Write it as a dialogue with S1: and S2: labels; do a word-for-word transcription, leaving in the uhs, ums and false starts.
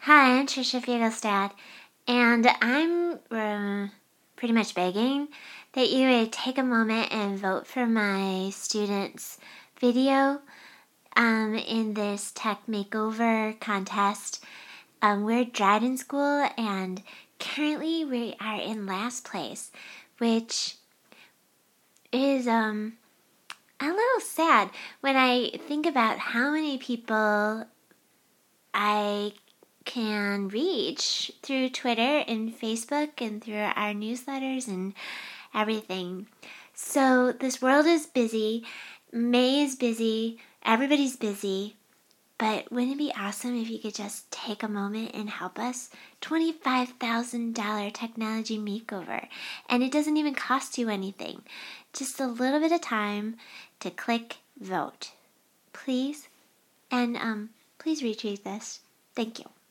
S1: Hi, I'm Trisha Fiegelstad, and I'm uh, pretty much begging that you would take a moment and vote for my students' video um, in this tech makeover contest. Um, we're at Dryden School, and currently we are in last place, which is um a little sad when I think about how many people I can reach through Twitter and Facebook and through our newsletters and everything. So this world is busy. May is busy. Everybody's busy. But wouldn't it be awesome if you could just take a moment and help us? twenty-five thousand dollars technology makeover. And it doesn't even cost you anything. Just a little bit of time to click vote. Please? And um, please retweet this. Thank you.